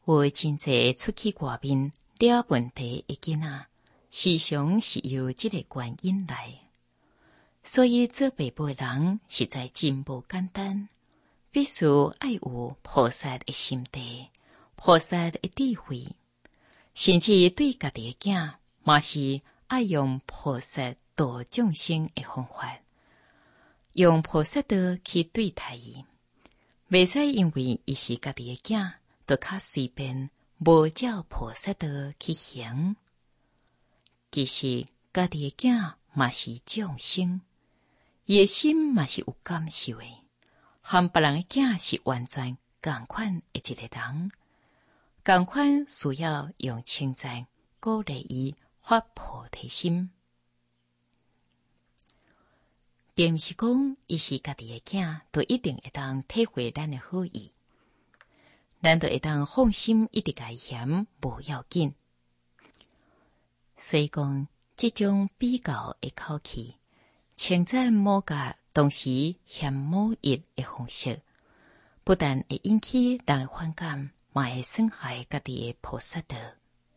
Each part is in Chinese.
有真济出去外面了问题的囡仔，时常是由这个原因来。所以做爸爸的人实在真不简单，必须爱有菩萨的心地、菩萨的智慧，甚至对家己的囝，嘛是爱用菩萨度众生的方法，用菩萨道去对待伊，袂使因为伊是家己的囝，就较随便，无照菩萨道去行。其实家己的囝嘛是众生。伊的心嘛是有感受的，和别人的囝是完全同款的一个人，同款需要用称赞鼓励伊发菩提心，并毋是讲伊是家己的囝，就一定会当体会咱的好意，咱就会当放心一直甲伊嫌无要紧。所以讲，这种比较的口气。称赞某甲同时嫌某一的方式，不但会引起人的反感，嘛会损害家己的菩萨道。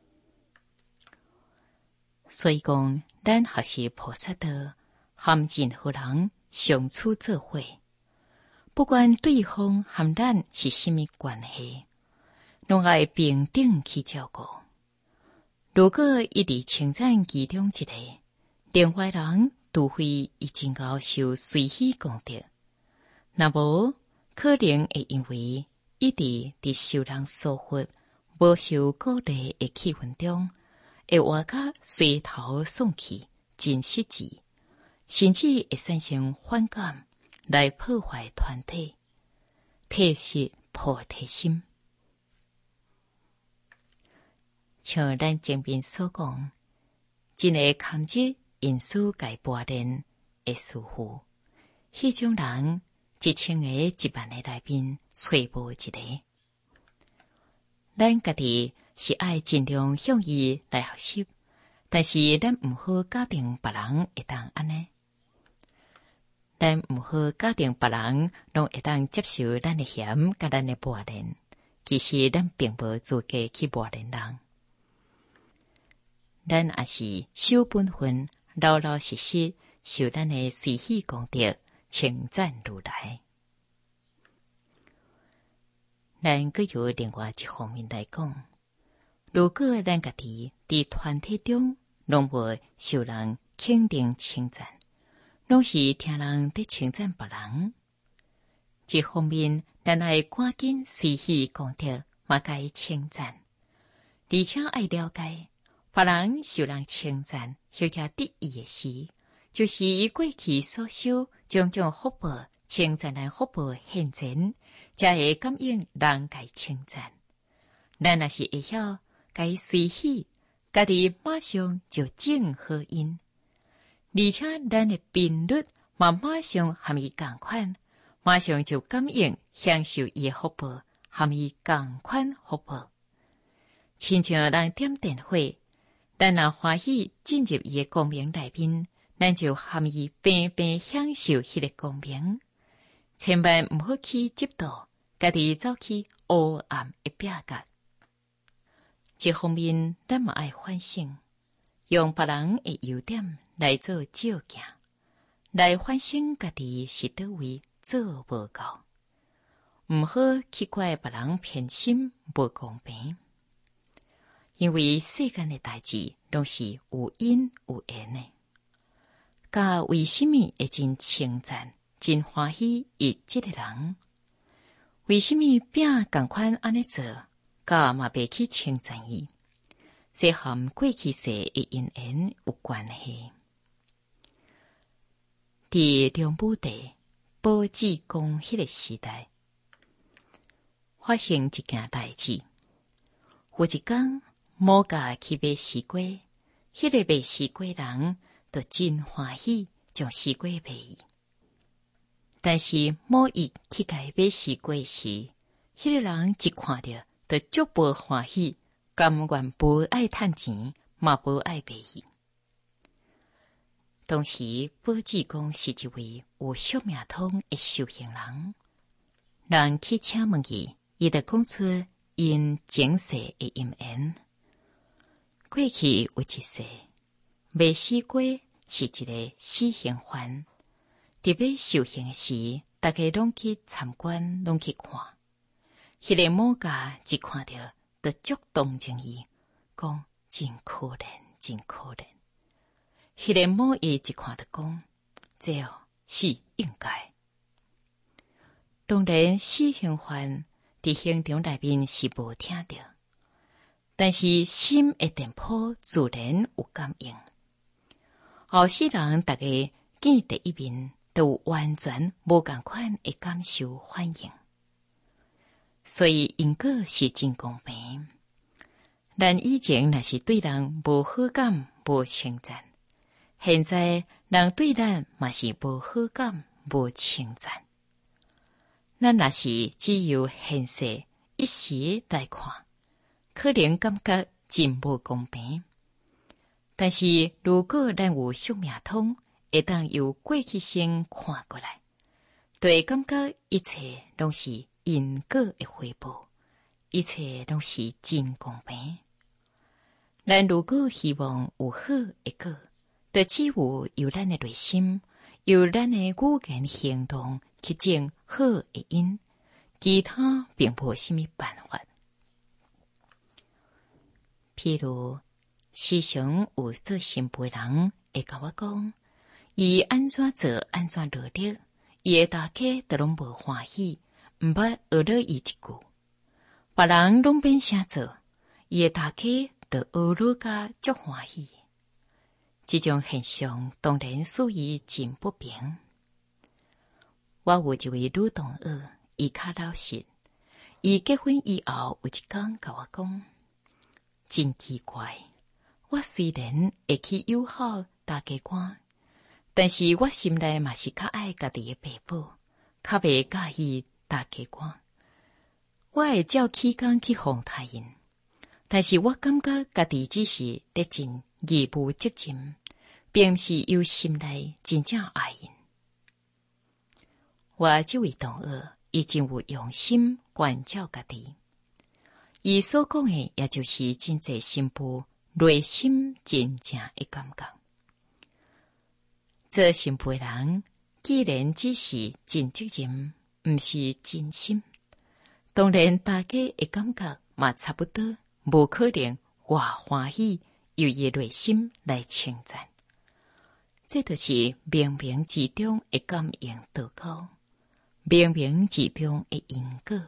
所以讲，咱学习菩萨道，和任何人相处做伙，不管对方和咱是什么关系，拢爱平等去照顾。如果一直称赞其中一个，另外人除非伊真够受随喜功德，若无可能会因为一直伫受人疏忽、无受鼓励的气氛中，会活甲垂头丧气、真失志，甚至会产生反感来破坏团体，褪失菩提心。像咱前面所讲，真个堪职因私界跋练的师傅，迄种人1000个10000个内面找无一个。咱家己是爱尽量向伊来学习，但是咱毋好假定别人会当安尼，咱毋好假定别人拢会当接受咱的嫌甲咱的跋练，其实咱并无资格去跋练人。咱也是守本分，老老实实受咱的随喜功德，称赞如来。咱阁有另外一方面来讲，如果咱家己伫团体中拢无受人肯定称赞，拢是听人伫称赞别人，这方面咱爱赶紧随喜功德，嘛该称赞，而且爱了解。别人受人称赞或者得意的时，就是伊过去所修种种福报，称赞的福报现前，才会感应人该称赞。咱若是会晓该随喜，家己马上就种好因，而且咱的频率嘛马上和伊同款，马上就感应享受伊的福报，和伊同款福报。亲像人点电火。咱若欢喜进入伊的光明内面，咱就和伊平平享受迄个光明。千万毋好去执着，家己走去黑暗的壁角。这方面，咱嘛爱反省，用别人的优点来做照镜，来反省家己是倒位做无够。毋好去怪别人偏心无公平。因为世间的代志拢是有因有缘的，甲为什么会真称赞、真欢喜伊这个人？为什么并同款安尼做，甲嘛袂去称赞伊？这和过去世的因缘有关系。伫梁武帝保济公迄个时代，发生一件代志，有一天。某甲去买西瓜，迄个卖西瓜人就真欢喜，将西瓜卖伊。但是某伊去甲伊买西瓜时，迄个人一看到，就足无欢喜，甘愿无爱趁钱，嘛无爱卖伊。当时保济公是一位有宿命通的修行人，人去请问伊，伊就讲出因前世的因缘。过去有一世，未死过是一个死刑犯，特别受刑时，大家拢去参观，拢去看。迄个某家一看到，就足同情伊，讲真可怜，真可怜。迄个某伊一看就讲，这是应该。当然，死刑犯伫刑场内面是无听到，但是心的电波自然有感应。后世人大家见第一面，都有完全无共款的感受反应。所以因果是真公平。咱以前若是对人无好感、无称赞，现在人对咱嘛是无好感、无称赞。咱若是只有现世一时来看，可能感觉真无公平。但是如果咱有宿命通，会当由过去生看过来，就会感觉一切拢是因果的回报，一切拢是真公平。咱如果希望有好的果，就只有由咱的内心，由咱的语言行动去种好的因，其他并无什么办法。譬如，时常有做新妇的人会甲我讲，伊安怎做安怎努力，伊的大家都拢无欢喜，毋捌学了伊一句。别人拢变啥做，伊的大家就学了甲足欢喜。这种现象当然使伊真不平。我有一位女同学，伊较老实，伊结婚以后有一天甲我讲，真奇怪，我虽然会去友好大家官，但是我心内嘛是较爱家己的爸母，较袂介意大家官。我会照起工去奉他因，但是我感觉家己只是咧尽义务责任，并不是由心内真正爱因。我这位同学，伊真有用心关照家己，伊所讲的也就是真侪新妇内心真正的感觉。做新妇的人，既然只是尽责任，毋是真心，当然大家会感觉嘛差不多，无可能外欢喜由伊内心来称赞。这就是冥冥之中的感应道高，冥冥之中的因果。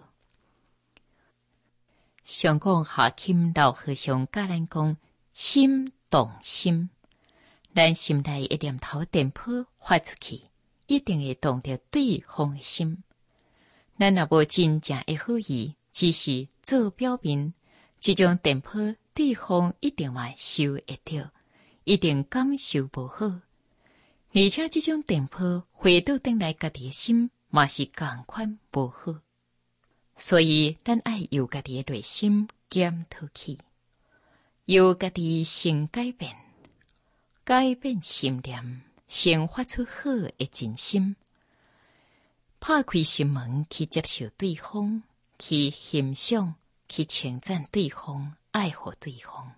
上讲下钦老和尚教咱讲，心动心，咱心内一念头电波发出去，一定会动到对方的心。咱若无真正的好意，只是做表面，这种电波对方一定嘛受会到，一定感受无好。而且这种电波回到转来家己的心，嘛是同款无好。所以咱爱由家己的内心检讨起，由家己先改变，改变心念，先发出好的真心，拍开心门去接受对方，去欣赏，去称赞对方，爱护对方。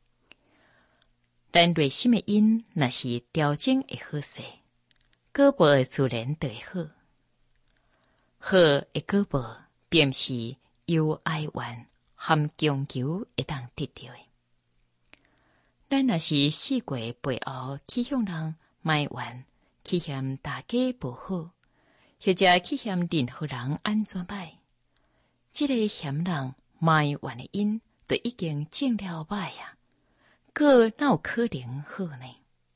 咱内心的因若是调整会好势，果报自然就会好。好的果报并是由哀怨含强求会当得到的。咱若是四过背后去向人埋怨，去嫌大家不好，或者去嫌任何人安怎歹，这个嫌人埋怨的因就已经种了歹啊，个哪有可能好呢？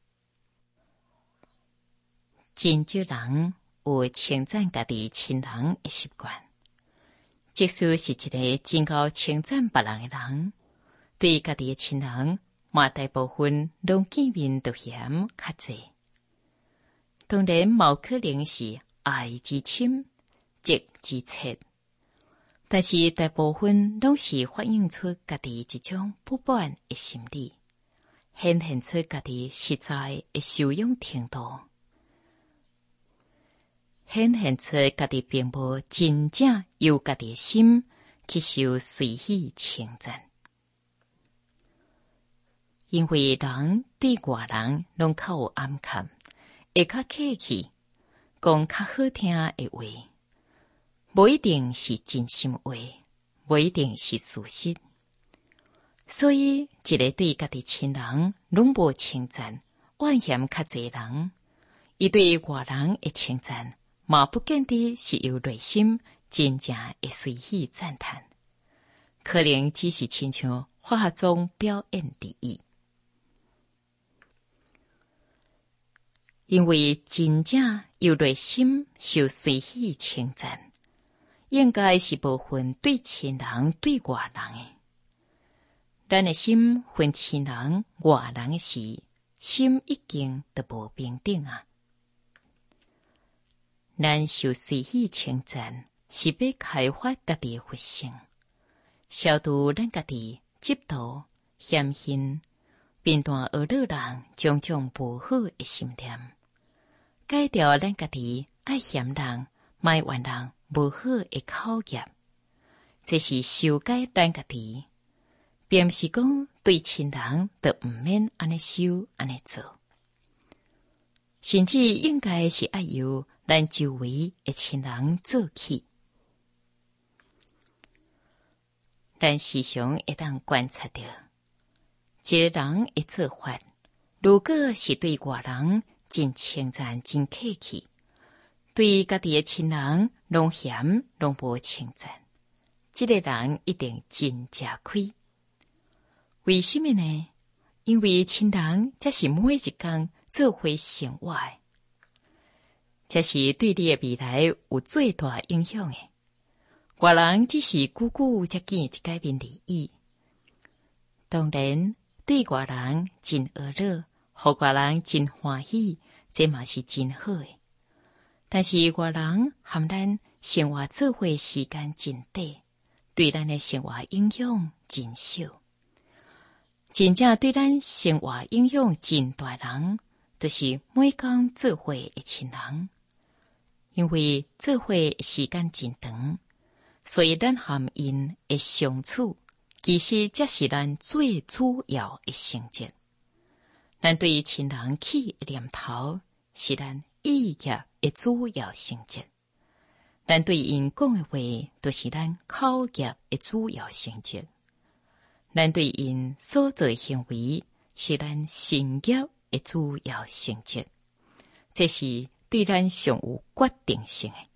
真少人有称赞家己亲人的习惯，即使是一个真够称赞别人的人，对家己的亲人，嘛大部分拢见面就嫌较济。当然，冇可能是爱之深，责之切，但是大部分拢是反映出家己一种不满的心理，显现出家己实在的受用程度，显现出家己并无真正由家己的心去受随喜称赞。因为人对外人拢较有暗看，会较客气，讲较好听的话，无一定是真心话，无一定是事实。所以，一个对家己亲人拢无称赞，怨嫌较济人，伊对外人的称赞，嘛不见得是由内心真正会随喜赞叹，可能只是亲像化妆表演而已。因为真正由内心受随喜称赞，应该是无分对亲人对外人的。咱的心分亲人外人的时，心已经就无平等啊。咱受随喜称赞，是要开发家己的佛性，消除咱家己嫉妒、嫌恨、变断恶恼人种种不好的心念，改掉咱家己爱嫌人、埋怨人无好的口业，这是修改咱家己，并不是讲对亲人就毋免安尼修安尼做，甚至应该是爱由咱周围的亲人做起。咱时常会当观察到，一个人的做法，如果是对外人真称赞、真客气，对家己的亲人拢嫌拢无称赞，这个人一定真吃亏。为什么呢？因为亲人才是每一天做伙生活的，这是对你的未来有最大影响的。外人只是久久才见一改变而已。当然，对外人真恶乐，互外人真欢喜，这嘛是真好的。但是外人和咱生活做伙时间真短，对咱的生活影响真少。真正对咱生活影响真大人，就是每天做伙的亲人。因为做伙的时间真长，所以咱和因的相处，其实才是咱最主要的成绩。咱对亲人起的念头，是咱意业的主要成绩。咱对因讲的话，就是咱口业的主要成绩。咱对因所做的行为，是咱身业的主要成绩。这是对咱上有决定性的。